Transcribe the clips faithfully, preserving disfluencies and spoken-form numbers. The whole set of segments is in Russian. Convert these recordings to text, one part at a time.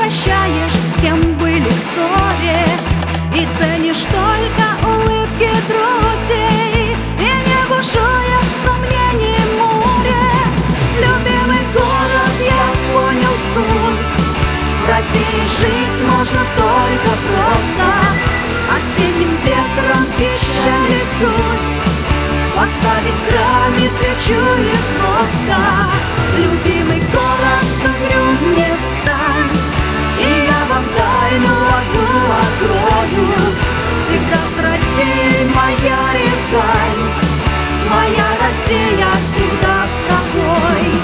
прощаешь, с кем были в ссоре, и ценишь только улыбки друзей, и не бушует сомнений море. Любимый город, я понял суть. В России жить можно только просто, осенним ветром печали сдуть, поставить в храме свечу из воска. Любимый город, угрюм не стань, и я вам тайну одну открою. Всегда с Россией моя Рязань, моя Россия всегда с тобой.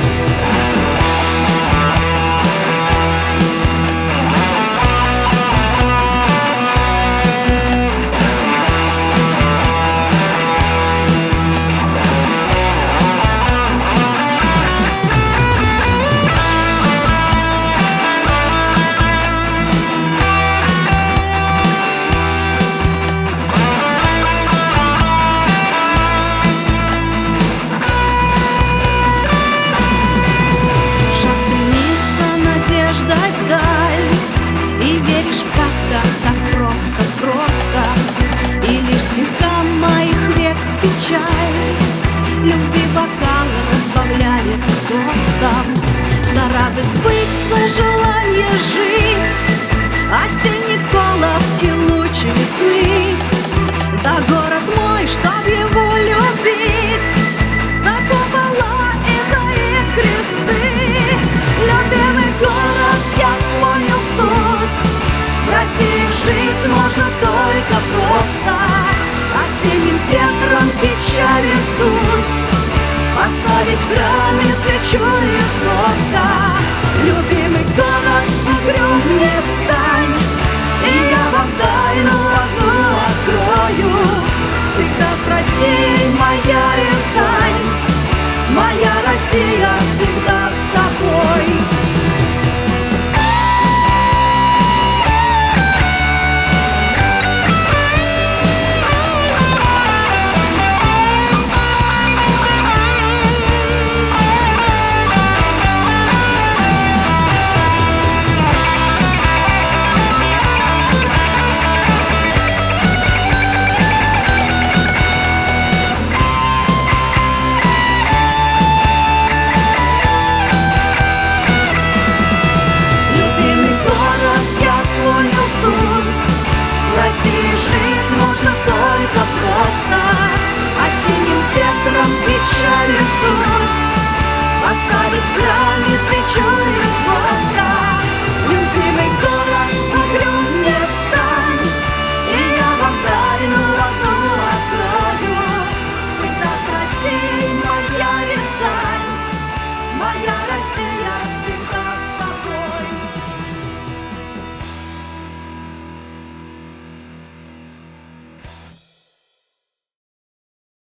Любви бокал разбавляет тостом, за радость быть, за желание жить, осенний колоски, луч весны, за город мой, чтоб его любить, за купола и за их кресты. Любимый город, я понял суть. В России жить можно только просто, осенним ветром печали